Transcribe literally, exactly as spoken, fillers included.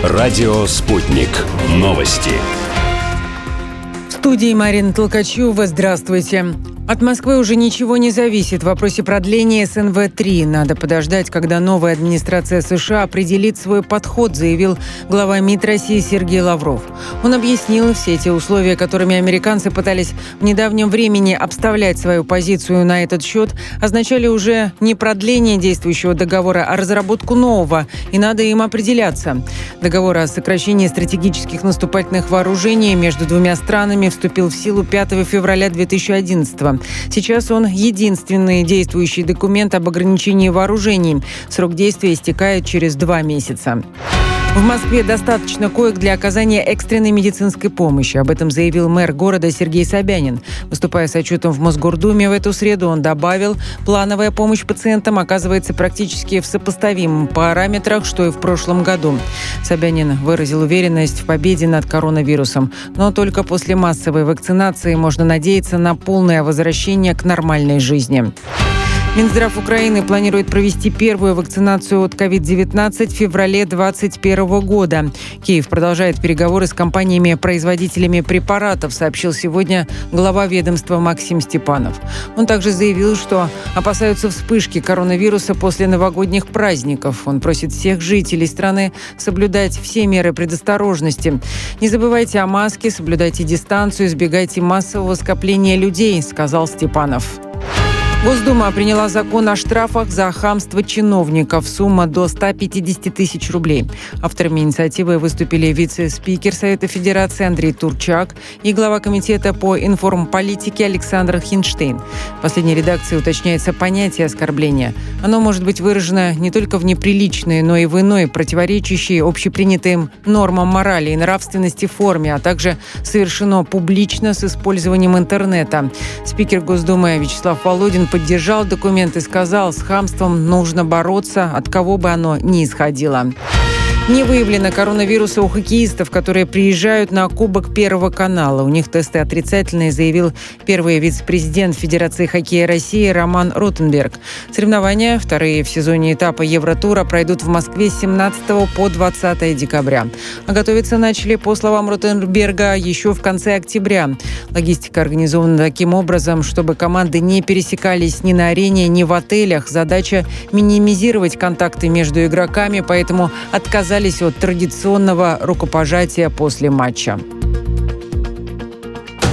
Радио «Спутник». Новости. В студии Марина Толкачева. Здравствуйте. От Москвы уже ничего не зависит в вопросе продления эс эн вэ три. Надо подождать, когда новая администрация США определит свой подход, заявил глава МИД России Сергей Лавров. Он объяснил, все эти условия, которыми американцы пытались в недавнем времени обставлять свою позицию на этот счет, означали уже не продление действующего договора, а разработку нового, и надо им определяться. Договор о сокращении стратегических наступательных вооружений между двумя странами вступил в силу пятого февраля две тысячи одиннадцатого. Сейчас он единственный действующий документ об ограничении вооружений. Срок действия истекает через два месяца. В Москве достаточно коек для оказания экстренной медицинской помощи. Об этом заявил мэр города Сергей Собянин. Выступая с отчетом в Мосгордуме в эту среду, он добавил, плановая помощь пациентам оказывается практически в сопоставимых параметрах, что и в прошлом году. Собянин выразил уверенность в победе над коронавирусом. Но только после массовой вакцинации можно надеяться на полное возвращение к нормальной жизни. Минздрав Украины планирует провести первую вакцинацию от ковид девятнадцать в феврале две тысячи двадцать первого года. Киев продолжает переговоры с компаниями-производителями препаратов, сообщил сегодня глава ведомства Максим Степанов. Он также заявил, что опасаются вспышки коронавируса после новогодних праздников. Он просит всех жителей страны соблюдать все меры предосторожности. Не забывайте о маске, соблюдайте дистанцию, избегайте массового скопления людей, сказал Степанов. Госдума приняла закон о штрафах за хамство чиновников. Сумма до ста пятидесяти тысяч рублей. Авторами инициативы выступили вице-спикер Совета Федерации Андрей Турчак и глава комитета по информполитике Александр Хинштейн. В последней редакции уточняется понятие оскорбления. Оно может быть выражено не только в неприличной, но и в иной, противоречащей общепринятым нормам морали и нравственности форме, а также совершено публично с использованием интернета. Спикер Госдумы Вячеслав Володин поддержал документ и сказал, с хамством нужно бороться, от кого бы оно ни исходило. Не выявлено коронавируса у хоккеистов, которые приезжают на Кубок Первого канала. У них тесты отрицательные, заявил первый вице-президент Федерации хоккея России Роман Ротенберг. Соревнования, вторые в сезоне этапа Евротура, пройдут в Москве с семнадцатого по двадцатое декабря. А готовиться начали, по словам Ротенберга, еще в конце октября. Логистика организована таким образом, чтобы команды не пересекались ни на арене, ни в отелях. Задача – минимизировать контакты между игроками, поэтому отказались от традиционного рукопожатия после матча.